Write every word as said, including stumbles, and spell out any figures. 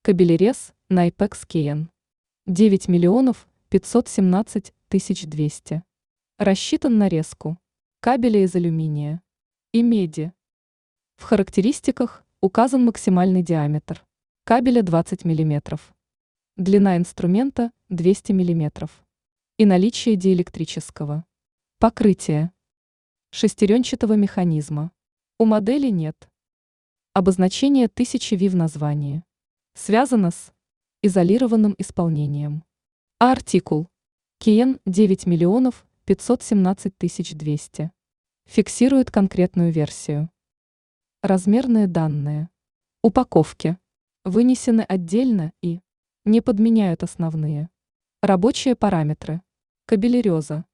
Кабелерез Найпекс Кейн. девять миллионов пятьсот семнадцать тысяч двести. Рассчитан на резку кабеля из алюминия и меди. В характеристиках указан максимальный диаметр кабеля двадцать миллиметров, длина инструмента двести миллиметров и наличие диэлектрического покрытия шестеренчатого механизма. У модели нет обозначения тысяча ви в названии. Связано с изолированным исполнением. А артикул Кейн девять миллионов пятьсот семнадцать тысяч двести фиксирует конкретную версию. Размерные данные упаковки вынесены отдельно и не подменяют основные рабочие параметры кабелереза.